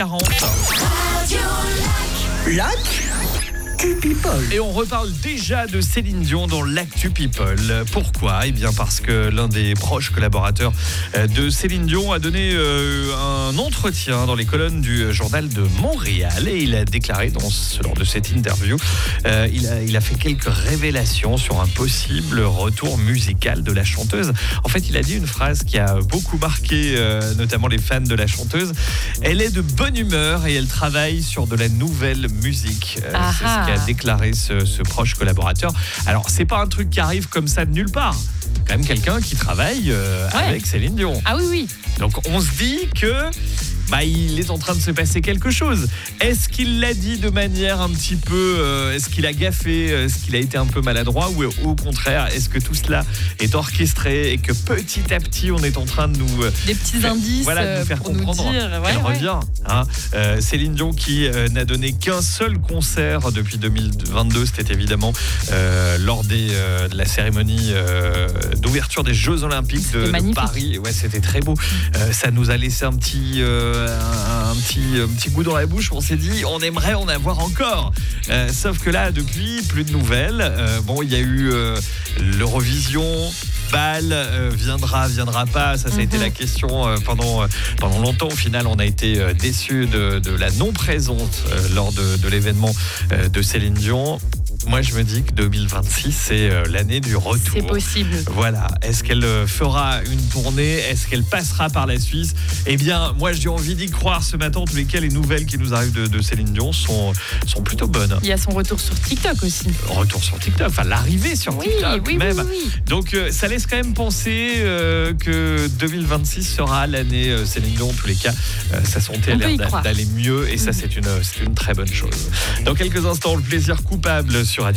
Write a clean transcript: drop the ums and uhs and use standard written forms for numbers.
40. L'actu People. Et on reparle déjà de Céline Dion dans l'Actu People. Pourquoi ? Eh bien parce que l'un des proches collaborateurs de Céline Dion a donné un entretien dans les colonnes du journal de Montréal et il a déclaré lors de cette interview, il a fait quelques révélations sur un possible retour musical de la chanteuse. En fait, il a dit une phrase qui a beaucoup marqué notamment les fans de la chanteuse. Elle est de bonne humeur et elle travaille sur de la nouvelle musique. C'est ce qu'a déclaré ce proche collaborateur. Alors, c'est pas un truc qui arrive comme ça de nulle part. Quand même quelqu'un qui travaille avec Céline Dion. Ah oui. Donc, on se dit que il est en train de se passer quelque chose. Est-ce qu'il l'a dit de manière un petit peu... est-ce qu'il a gaffé ? Est-ce qu'il a été un peu maladroit ? Ou au contraire, est-ce que tout cela est orchestré et que petit à petit, on est en train de nous... des petits indices de nous faire pour comprendre nous dire qu'elle revient. Céline Dion qui n'a donné qu'un seul concert depuis 2022. C'était évidemment lors de la cérémonie d'ouverture des Jeux Olympiques de Paris. Ouais, c'était très beau. Ça nous a laissé un petit goût dans la bouche. On s'est dit, on aimerait en avoir encore. Sauf que là, depuis, plus de nouvelles. Il y a eu l'Eurovision. Bal viendra pas. Ça a été la question pendant longtemps. Au final, on a été déçus de la non-présence lors de l'événement de Céline Dion. Moi, je me dis que 2026, c'est l'année du retour. C'est possible. Voilà. Est-ce qu'elle fera une tournée ? Est-ce qu'elle passera par la Suisse ? Eh bien, moi, j'ai envie d'y croire ce matin. En tous les cas, les nouvelles qui nous arrivent de Céline Dion sont plutôt bonnes. Il y a son retour sur TikTok aussi. Retour sur TikTok, enfin l'arrivée sur TikTok même. Oui. Donc, ça laisse quand même penser que 2026 sera l'année Céline Dion. En tous les cas, sa santé a l'air d'aller mieux et ça, c'est une très bonne chose. Dans quelques instants, le plaisir coupable